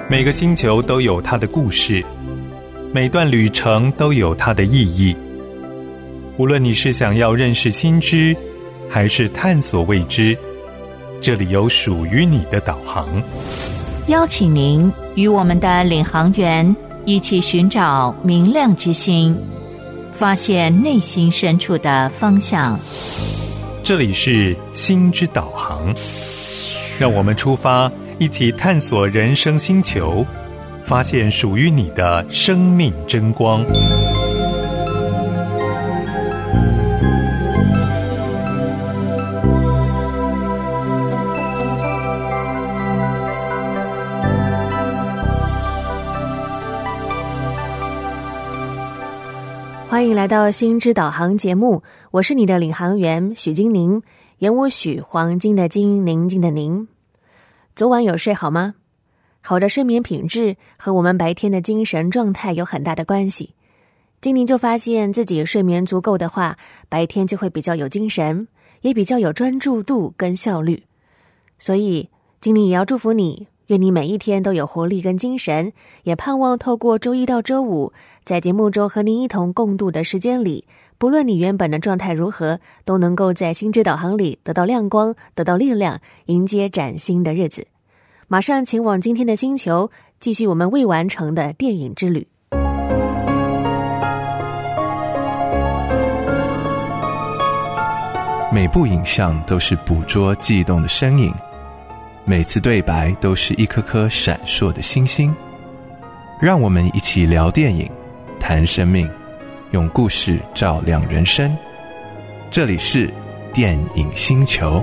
每个星球都有它的故事，每段旅程都有它的意义。无论你是想要认识新知，还是探索未知，这里有属于你的导航。 邀请您与我们的领航员一起寻找明亮之星，发现内心深处的方向。 这里是心之导航，让我们出发，一起探索人生星球，发现属于你的生命真光。 欢迎来到心之导航节目，我是你的领航员许金宁，言无许，黄金的金，宁静的宁。昨晚有睡好吗？好的睡眠品质和我们白天的精神状态有很大的关系。金宁就发现自己睡眠足够的话，白天就会比较有精神，也比较有专注度跟效率。所以金宁也要祝福你，愿你每一天都有活力跟精神，也盼望透过周一到周五在节目中和您一同共度的时间里，不论你原本的状态如何，都能够在心之导航里得到亮光，得到力量，迎接崭新的日子。马上前往今天的星球，继续我们未完成的电影之旅。 每部影像都是捕捉悸动的身影，每次对白都是一颗颗闪烁的星星。让我们一起聊电影，谈生命，用故事照亮人生。这里是电影星球。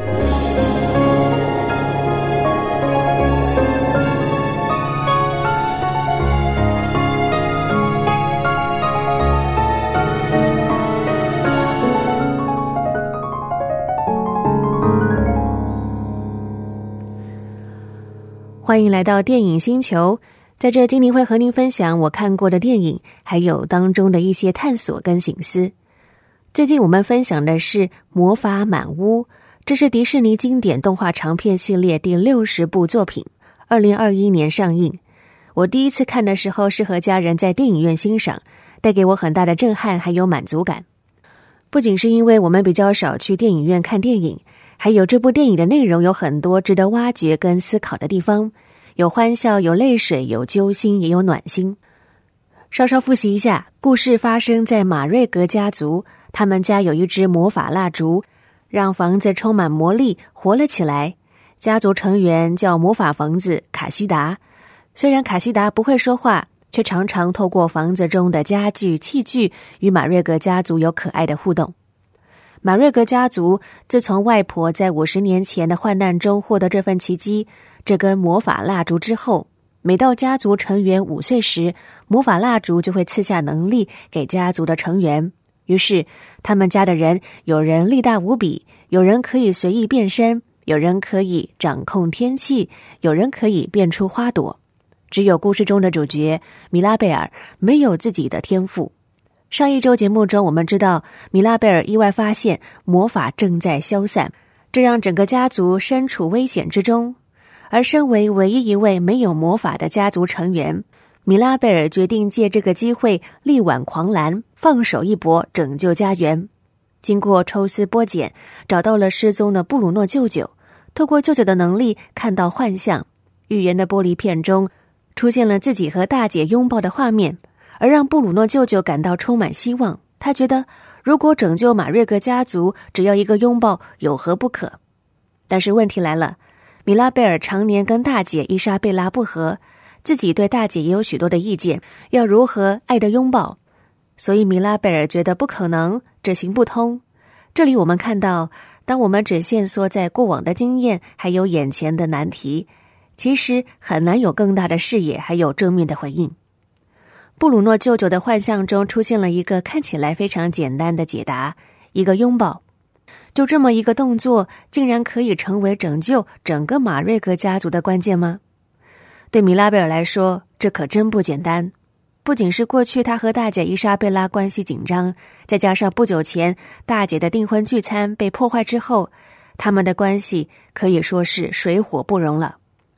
欢迎来到电影星球，在这金宁会和您分享我看过的电影，还有当中的一些探索跟省思。最近我们分享的是《魔法满屋》，这是迪士尼经典动画长片系列第60部作品，2021年上映。我第一次看的时候是和家人在电影院欣赏，带给我很大的震撼还有满足感。不仅是因为我们比较少去电影院看电影，还有这部电影的内容有很多值得挖掘跟思考的地方，有欢笑，有泪水，有揪心，也有暖心。稍稍复习一下，故事发生在马瑞格家族，他们家有一支魔法蜡烛，让房子充满魔力，活了起来。家族成员叫魔法房子卡西达，虽然卡西达不会说话，却常常透过房子中的家具器具与马瑞格家族有可爱的互动。马瑞格家族自从外婆在50年前的患难中获得这份奇迹，这根魔法蜡烛之后，每到家族成员5岁时，魔法蜡烛就会赐下能力给家族的成员。于是他们家的人，有人力大无比，有人可以随意变身，有人可以掌控天气，有人可以变出花朵。只有故事中的主角米拉贝尔没有自己的天赋。上一周节目中，我们知道米拉贝尔意外发现魔法正在消散，这让整个家族身处危险之中。而身为唯一一位没有魔法的家族成员，米拉贝尔决定借这个机会力挽狂澜，放手一搏，拯救家园。经过抽丝剥茧，找到了失踪的布鲁诺舅舅，透过舅舅的能力看到幻象，预言的玻璃片中出现了自己和大姐拥抱的画面，而让布鲁诺舅舅感到充满希望。他觉得如果拯救马瑞格家族，只要一个拥抱，有何不可？但是问题来了，米拉贝尔常年跟大姐伊莎贝拉不和，自己对大姐也有许多的意见，要如何爱的拥抱？所以米拉贝尔觉得不可能，这行不通。这里我们看到，当我们只限缩在过往的经验还有眼前的难题，其实很难有更大的视野还有正面的回应。布鲁诺舅舅的幻象中出现了一个看起来非常简单的解答，一个拥抱。就这么一个动作，竟然可以成为拯救整个马瑞格家族的关键吗？对米拉贝尔来说，这可真不简单。不仅是过去他和大姐伊莎贝拉关系紧张，再加上不久前大姐的订婚聚餐被破坏之后，他们的关系可以说是水火不容了。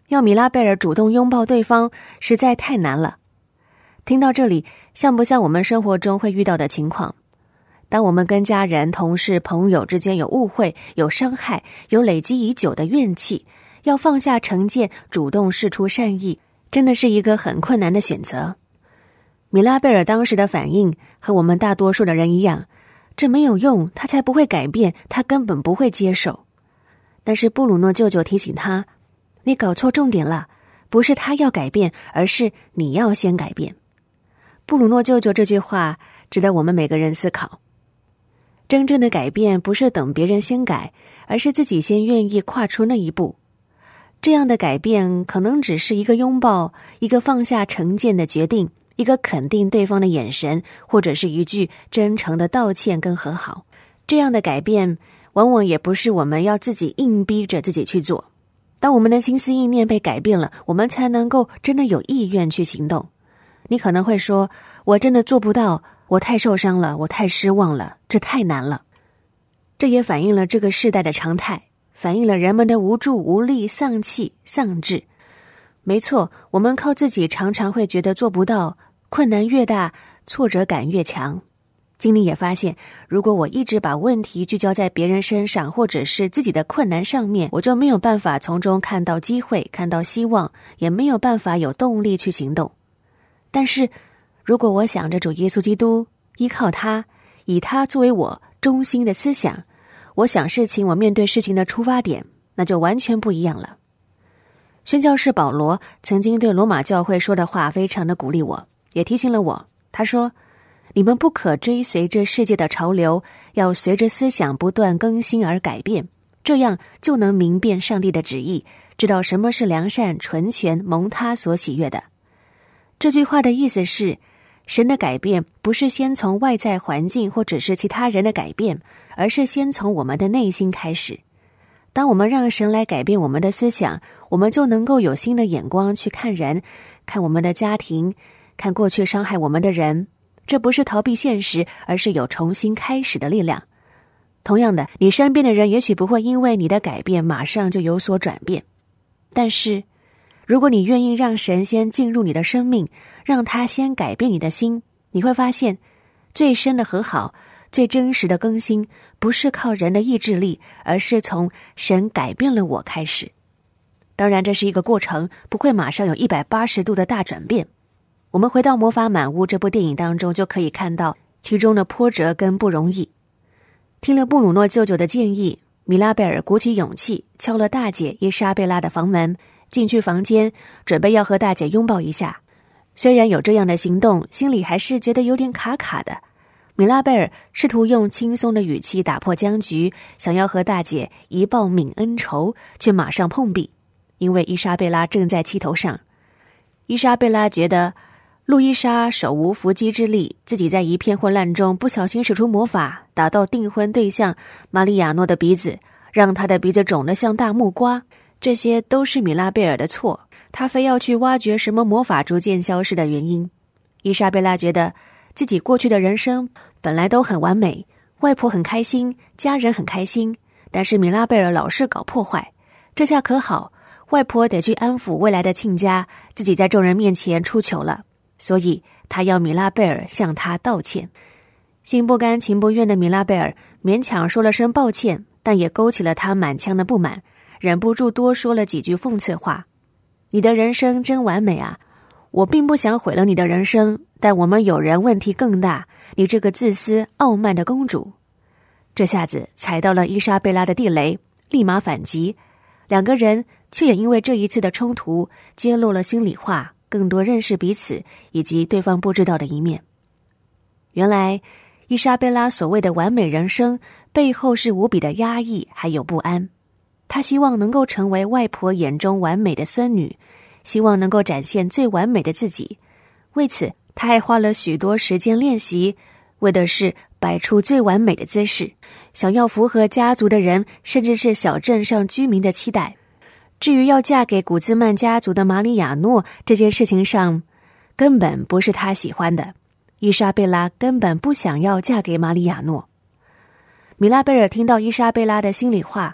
要米拉贝尔主动拥抱对方实在太难了。听到这里，像不像我们生活中会遇到的情况？当我们跟家人、同事、朋友之间有误会、有伤害、有累积已久的怨气，要放下成见，主动释出善意，真的是一个很困难的选择。米拉贝尔当时的反应和我们大多数的人一样，这没有用，他才不会改变，他根本不会接受。但是布鲁诺舅舅提醒他，你搞错重点了，不是他要改变，而是你要先改变。布鲁诺舅舅这句话值得我们每个人思考。真正的改变不是等别人先改，而是自己先愿意跨出那一步。这样的改变可能只是一个拥抱，一个放下成见的决定，一个肯定对方的眼神，或者是一句真诚的道歉跟和好。这样的改变往往也不是我们要自己硬逼着自己去做。当我们的心思意念被改变了，我们才能够真的有意愿去行动。你可能会说，我真的做不到，我太受伤了，我太失望了，这太难了。这也反映了这个世代的常态，反映了人们的无助、无力、丧气、丧志。没错，我们靠自己常常会觉得做不到，困难越大，挫折感越强。经理也发现，如果我一直把问题聚焦在别人身上，或者是自己的困难上面，我就没有办法从中看到机会，看到希望，也没有办法有动力去行动。但是如果我想着主耶稣基督，依靠他，以他作为我中心的思想，我想事情，我面对事情的出发点，那就完全不一样了。宣教士保罗曾经对罗马教会说的话非常的鼓励我，也提醒了我。他说，你们不可追随这世界的潮流，要随着思想不断更新而改变，这样就能明辨上帝的旨意，知道什么是良善、纯全、蒙他所喜悦的。这句话的意思是，神的改变不是先从外在环境或者是其他人的改变，而是先从我们的内心开始。当我们让神来改变我们的思想，我们就能够有新的眼光去看人，看我们的家庭，看过去伤害我们的人。这不是逃避现实，而是有重新开始的力量。同样的，你身边的人也许不会因为你的改变马上就有所转变，但是如果你愿意让神先进入你的生命，让他先改变你的心，你会发现最深的和好，最真实的更新，不是靠人的意志力，而是从神改变了我开始。当然这是一个过程，不会马上有180度的大转变。我们回到《魔法满屋》这部电影当中，就可以看到其中的波折跟不容易。听了布鲁诺舅舅的建议，米拉贝尔鼓起勇气敲了大姐伊莎贝拉的房门，进去房间，准备要和大姐拥抱一下。虽然有这样的行动，心里还是觉得有点卡卡的。米拉贝尔试图用轻松的语气打破僵局，想要和大姐一报泯恩仇，却马上碰壁，因为伊莎贝拉正在气头上。伊莎贝拉觉得路易莎手无缚鸡之力，自己在一片混乱中不小心使出魔法，打到订婚对象玛丽亚诺的鼻子，让她的鼻子肿得像大木瓜。这些都是米拉贝尔的错，她非要去挖掘什么魔法逐渐消失的原因。伊莎贝拉觉得自己过去的人生本来都很完美，外婆很开心，家人很开心，但是米拉贝尔老是搞破坏，这下可好，外婆得去安抚未来的亲家，自己在众人面前出糗了，所以他要米拉贝尔向他道歉。心不甘情不愿的米拉贝尔勉强说了声抱歉，但也勾起了他满腔的不满，忍不住多说了几句讽刺话。你的人生真完美啊，我并不想毁了你的人生，但我们有人问题更大，你这个自私傲慢的公主。这下子踩到了伊莎贝拉的地雷，立马反击。两个人却也因为这一次的冲突揭露了心里话，更多认识彼此以及对方不知道的一面。原来伊莎贝拉所谓的完美人生背后是无比的压抑还有不安。她希望能够成为外婆眼中完美的孙女，希望能够展现最完美的自己。为此她还花了许多时间练习，为的是摆出最完美的姿势，想要符合家族的人甚至是小镇上居民的期待。至于要嫁给古兹曼家族的玛里亚诺，这件事情上根本不是她喜欢的。伊莎贝拉根本不想要嫁给玛里亚诺。米拉贝尔听到伊莎贝拉的心里话，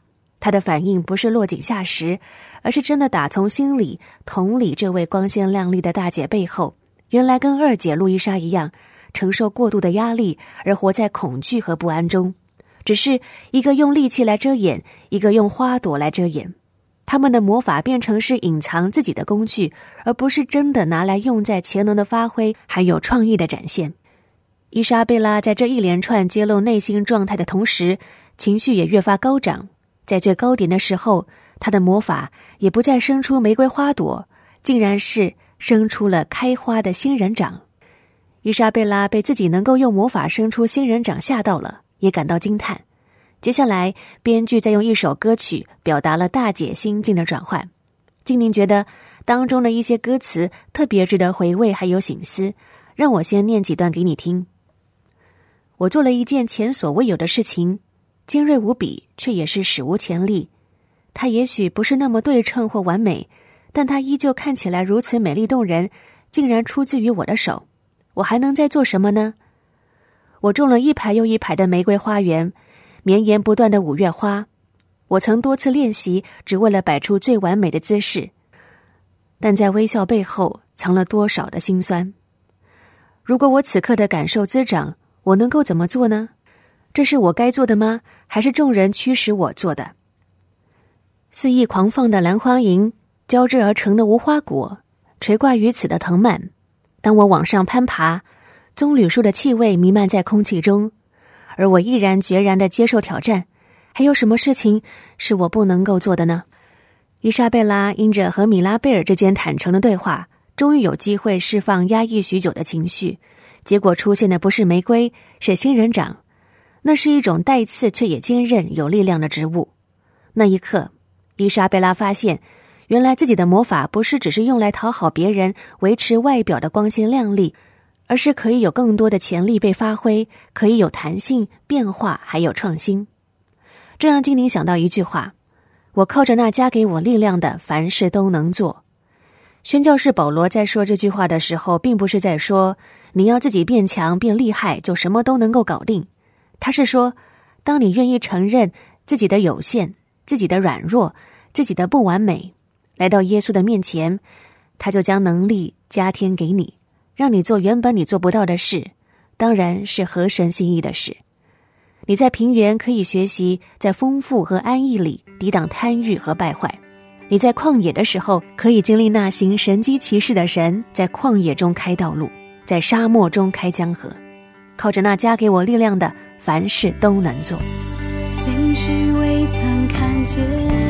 他的反应不是落井下石，而是真的打从心里同理这位光鲜亮丽的大姐背后，原来跟二姐路易莎一样，承受过度的压力而活在恐惧和不安中，只是一个用力气来遮掩，一个用花朵来遮掩。他们的魔法变成是隐藏自己的工具，而不是真的拿来用在潜能的发挥还有创意的展现。伊莎贝拉在这一连串揭露内心状态的同时，情绪也越发高涨。在最高点的时候，她的魔法也不再生出玫瑰花朵，竟然是生出了开花的仙人掌。伊莎贝拉被自己能够用魔法生出仙人掌吓到了，也感到惊叹。接下来，编剧再用一首歌曲表达了大姐心境的转换。静宁觉得当中的一些歌词特别值得回味还有省思，让我先念几段给你听。我做了一件前所未有的事情，尖锐无比，却也是史无前例。它也许不是那么对称或完美，但它依旧看起来如此美丽动人，竟然出自于我的手。我还能再做什么呢？我种了一排又一排的玫瑰花园，绵延不断的五月花。我曾多次练习，只为了摆出最完美的姿势，但在微笑背后藏了多少的辛酸。如果我此刻的感受滋长，我能够怎么做呢？这是我该做的吗？还是众人驱使我做的？肆意狂放的兰花楹，交织而成的无花果，垂挂于此的藤蔓。当我往上攀爬，棕榈树的气味弥漫在空气中，而我毅然决然地接受挑战。还有什么事情是我不能够做的呢？伊莎贝拉因着和米拉贝尔之间坦诚的对话，终于有机会释放压抑许久的情绪。结果出现的不是玫瑰，是仙人掌。那是一种带刺却也坚韧有力量的植物。那一刻，伊莎贝拉发现，原来自己的魔法不是只是用来讨好别人，维持外表的光鲜亮丽，而是可以有更多的潜力被发挥，可以有弹性、变化，还有创新。这让金宁想到一句话：我靠着那加给我力量的，凡事都能做。宣教士保罗在说这句话的时候，并不是在说你要自己变强变厉害就什么都能够搞定，他是说，当你愿意承认自己的有限、自己的软弱、自己的不完美，来到耶稣的面前，他就将能力加添给你，让你做原本你做不到的事，当然是合神心意的事。你在平原可以学习在丰富和安逸里抵挡贪欲和败坏，你在旷野的时候可以经历那行神机骑士的神在旷野中开道路，在沙漠中开江河。靠着那加给我力量的，凡事都能做。 心事未曾看见，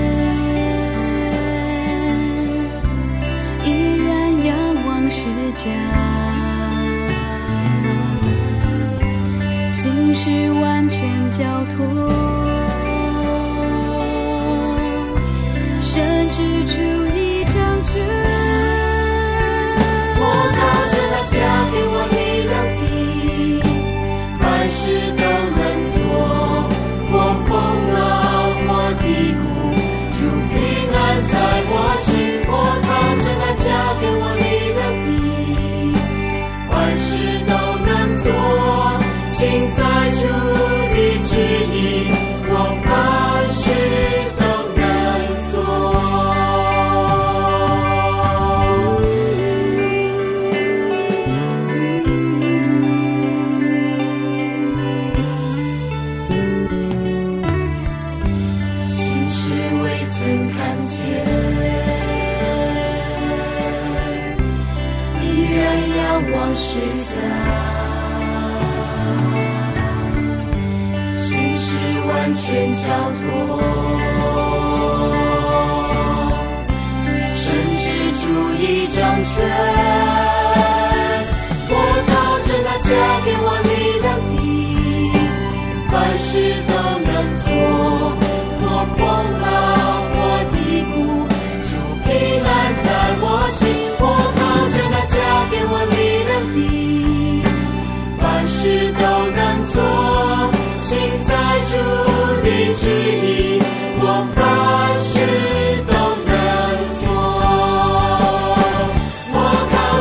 依然仰望世家，心事完全交托，甚至出一张权。 我靠着那加给我力量的，凡事都能做。我风浪或低谷，主平安在我心。我靠着那加给我力量的，凡事都能做。心在主的旨意，我凡事都能做。心事未曾看见，依然仰望世家。完全交托，甚至主一掌权。我靠着那加给我力量的，凡事都能做。我风浪或低谷，主平安在我心。我靠着那加给我力量的，凡事都能做。心在主的旨意，我凡事都能做。我靠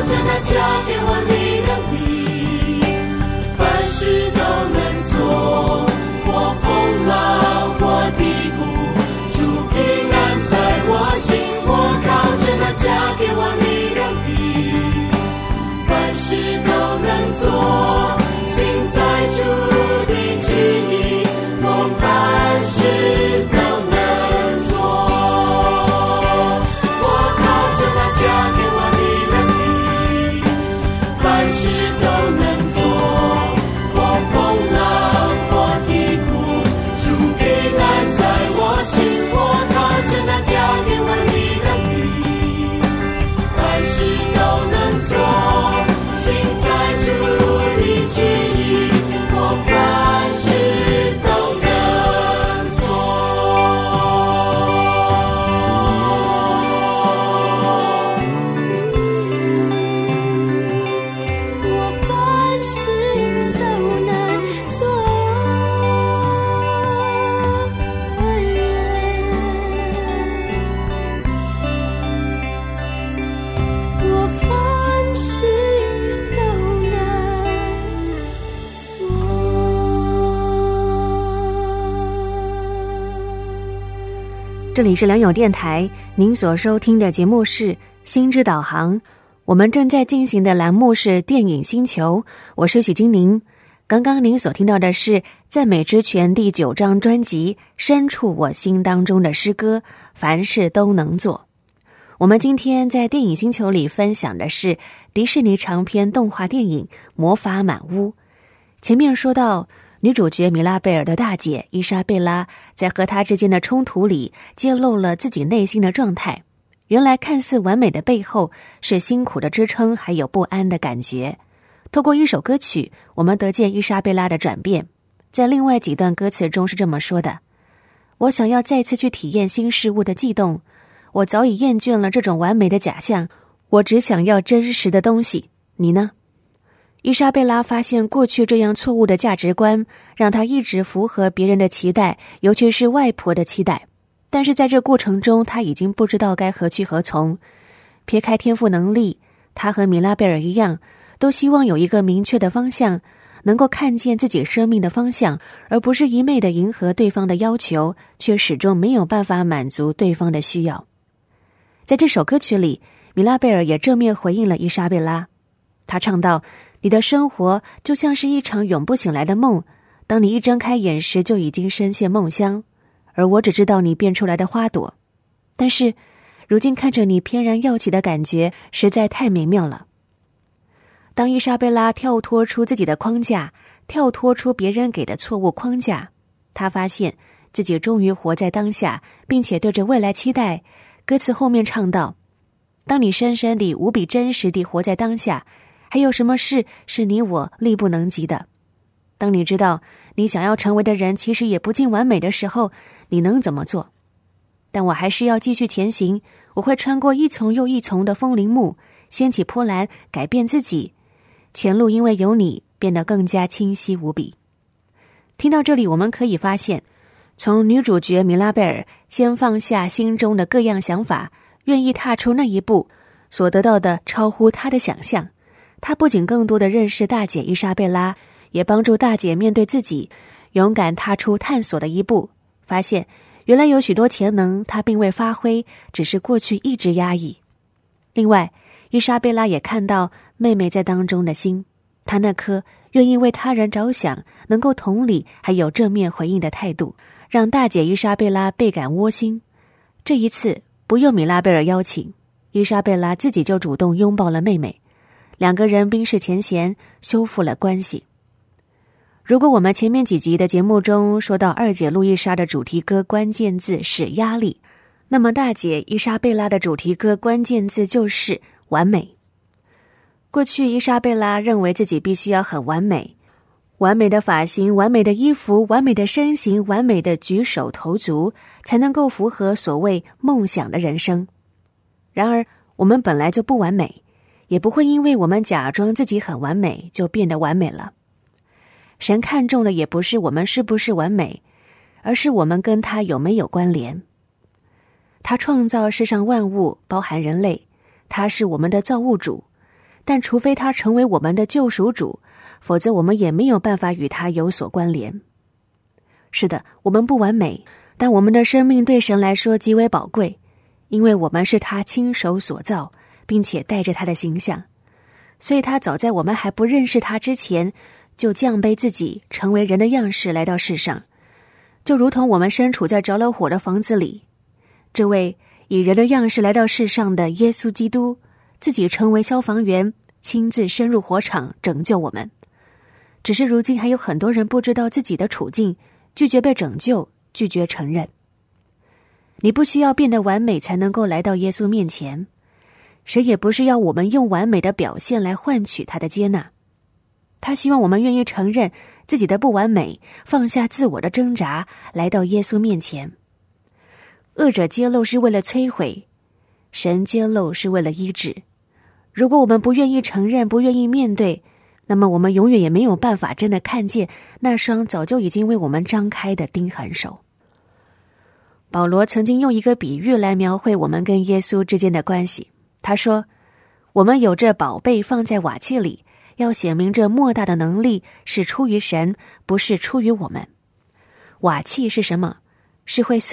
这里是良友电台，您所收听的节目是心之导航，我们正在进行的栏目是电影星球，我是许金玲。刚刚您所听到的是赞美之泉第9张专辑深处我心当中的诗歌，凡事都能做。我们今天在电影星球里分享的是迪士尼长篇动画电影《魔法满屋》。前面说到女主角米拉贝尔的大姐伊莎贝拉在和她之间的冲突里揭露了自己内心的状态，原来看似完美的背后是辛苦的支撑还有不安的感觉。透过一首歌曲，我们得见伊莎贝拉的转变。在另外几段歌词中是这么说的：我想要再次去体验新事物的悸动，我早已厌倦了这种完美的假象，我只想要真实的东西。你呢？伊莎贝拉发现过去这样错误的价值观让她一直符合别人的期待，尤其是外婆的期待。但是在这过程中，她已经不知道该何去何从。撇开天赋能力，她和米拉贝尔一样，都希望有一个明确的方向，能够看见自己生命的方向，而不是一昧的迎合对方的要求，却始终没有办法满足对方的需要。在这首歌曲里，米拉贝尔也正面回应了伊莎贝拉。她唱道：你的生活就像是一场永不醒来的梦，当你一睁开眼时就已经深陷梦乡，而我只知道你变出来的花朵。但是如今看着你翩然耀起的感觉实在太美妙了。当伊莎贝拉跳脱出自己的框架，跳脱出别人给的错误框架，她发现自己终于活在当下，并且对着未来期待。歌词后面唱道：当你深深地无比真实地活在当下，还有什么事是你我力不能及的？当你知道你想要成为的人其实也不尽完美的时候，你能怎么做？但我还是要继续前行，我会穿过一丛又一丛的风铃木，掀起波澜，改变自己，前路因为有你变得更加清晰无比。听到这里，我们可以发现，从女主角米拉贝尔先放下心中的各样想法，愿意踏出那一步，所得到的超乎她的想象。她不仅更多的认识大姐伊莎贝拉，也帮助大姐面对自己，勇敢踏出探索的一步，发现原来有许多潜能她并未发挥，只是过去一直压抑。另外，伊莎贝拉也看到妹妹在当中的心，她那颗愿意为他人着想，能够同理还有正面回应的态度，让大姐伊莎贝拉倍感窝心。这一次不用米拉贝尔邀请，伊莎贝拉自己就主动拥抱了妹妹，两个人冰释前嫌，修复了关系。如果我们前面几集的节目中说到二姐路易莎的主题歌关键字是压力，那么大姐伊莎贝拉的主题歌关键字就是完美。过去伊莎贝拉认为自己必须要很完美，完美的发型，完美的衣服，完美的身形，完美的举手投足，才能够符合所谓梦想的人生。然而我们本来就不完美，也不会因为我们假装自己很完美就变得完美了。神看重的也不是我们是不是完美，而是我们跟他有没有关联。他创造世上万物，包含人类，他是我们的造物主，但除非他成为我们的救赎主，否则我们也没有办法与他有所关联。是的，我们不完美，但我们的生命对神来说极为宝贵，因为我们是他亲手所造，并且带着他的形象，所以他早在我们还不认识他之前，就降卑自己，成为人的样式来到世上。就如同我们身处在着了火的房子里，这位以人的样式来到世上的耶稣基督，自己成为消防员，亲自深入火场拯救我们。只是如今还有很多人不知道自己的处境，拒绝被拯救，拒绝承认。你不需要变得完美才能够来到耶稣面前，神也不是要我们用完美的表现来换取他的接纳。他希望我们愿意承认自己的不完美，放下自我的挣扎，来到耶稣面前。恶者揭露是为了摧毁，神揭露是为了医治。如果我们不愿意承认，不愿意面对，那么我们永远也没有办法真的看见那双早就已经为我们张开的钉痕手。保罗曾经用一个比喻来描绘我们跟耶稣之间的关系。他说，我们有这宝贝放在瓦器里，要显明这莫大的能力是出于神，不是出于我们。瓦器是什么？是会碎的，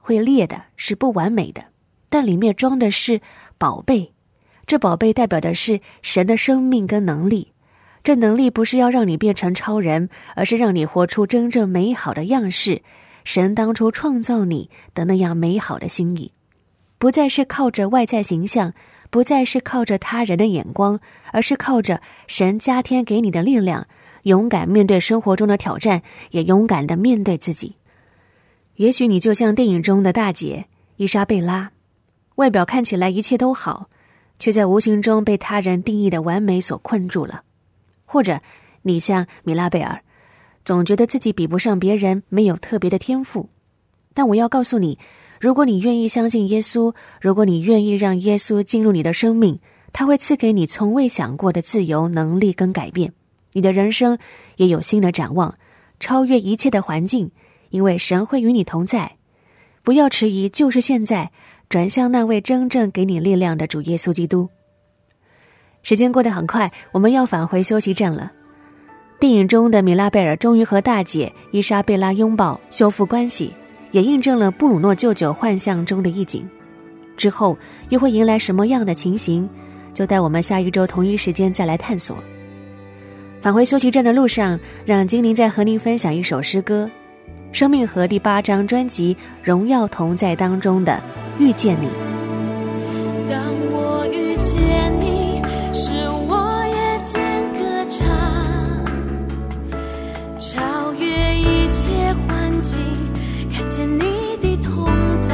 会裂的，是不完美的，但里面装的是宝贝。这宝贝代表的是神的生命跟能力。这能力不是要让你变成超人，而是让你活出真正美好的样式，神当初创造你的那样美好的心意。不再是靠着外在形象，不再是靠着他人的眼光，而是靠着神加添给你的力量，勇敢面对生活中的挑战，也勇敢地面对自己。也许你就像电影中的大姐伊莎贝拉，外表看起来一切都好，却在无形中被他人定义的完美所困住了。或者你像米拉贝尔，总觉得自己比不上别人，没有特别的天赋。但我要告诉你，如果你愿意相信耶稣，如果你愿意让耶稣进入你的生命，他会赐给你从未想过的自由、能力跟改变。你的人生也有新的展望，超越一切的环境，因为神会与你同在。不要迟疑，就是现在，转向那位真正给你力量的主耶稣基督。时间过得很快，我们要返回休息站了。电影中的米拉贝尔终于和大姐伊莎贝拉拥抱，修复关系，也印证了布鲁诺舅舅幻象中的意境。之后又会迎来什么样的情形，就待我们下一周同一时间再来探索。返回休息站的路上，让精灵再和您分享一首诗歌，生命河第8张专辑《荣耀同在》当中的遇见你。 当我遇见你，是我夜间歌唱，超越一切环境，看见你的同在，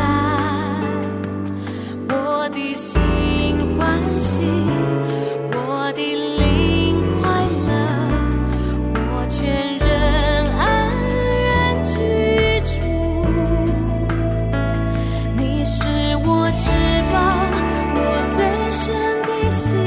我的心欢喜，我的灵快乐，我全人安然居住。你是我至宝，我最深的心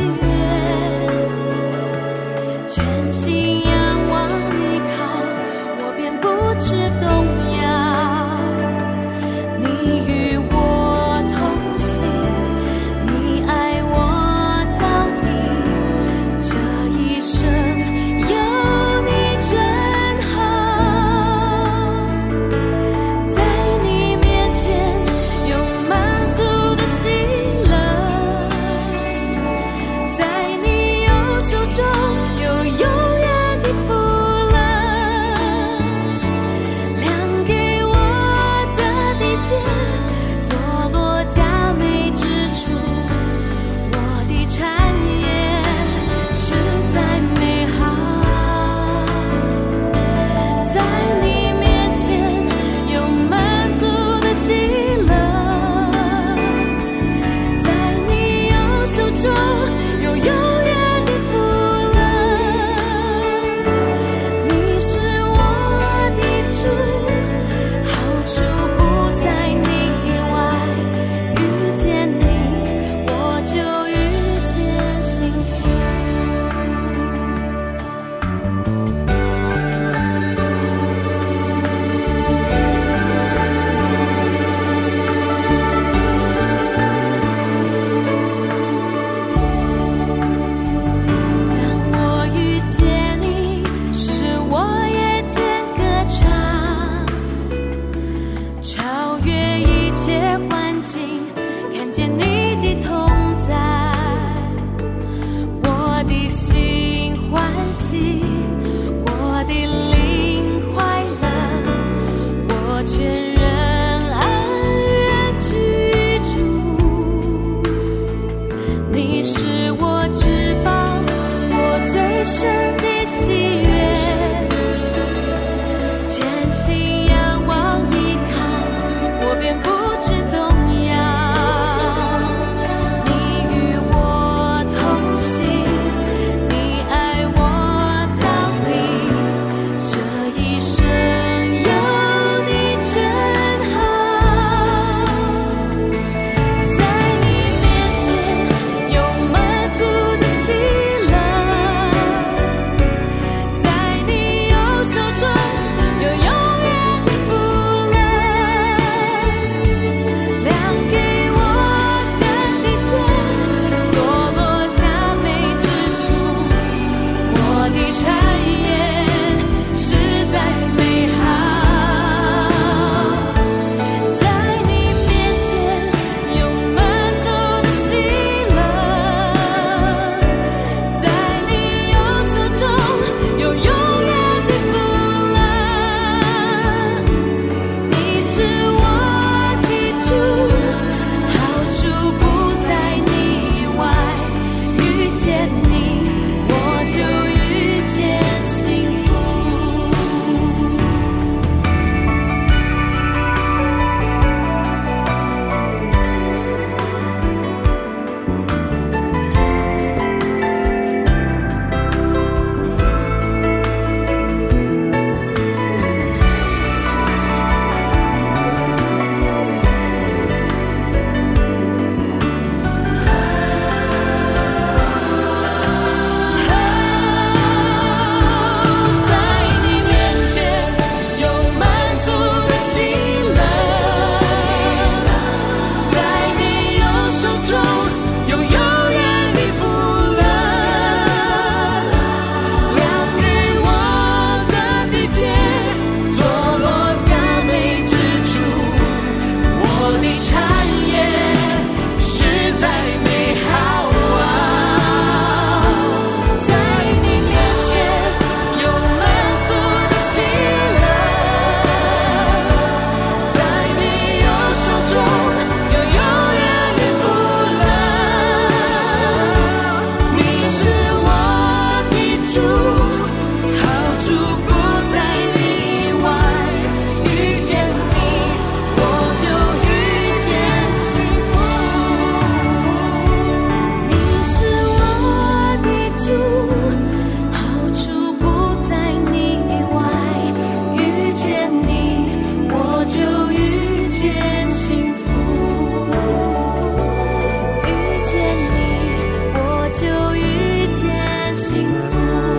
见你，我就遇见幸福。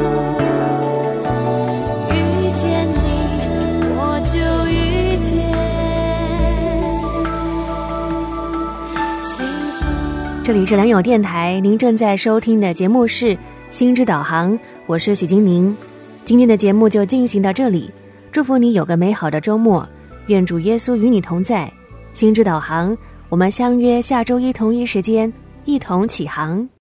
遇见你，我就遇见幸福。 这里是良友电台，您正在收听的节目是心之导航，我是许金宁。今天的节目就进行到这里，祝福你有个美好的周末，愿主耶稣与你同在。心之导航，我们相约下周一同一时间，一同起航。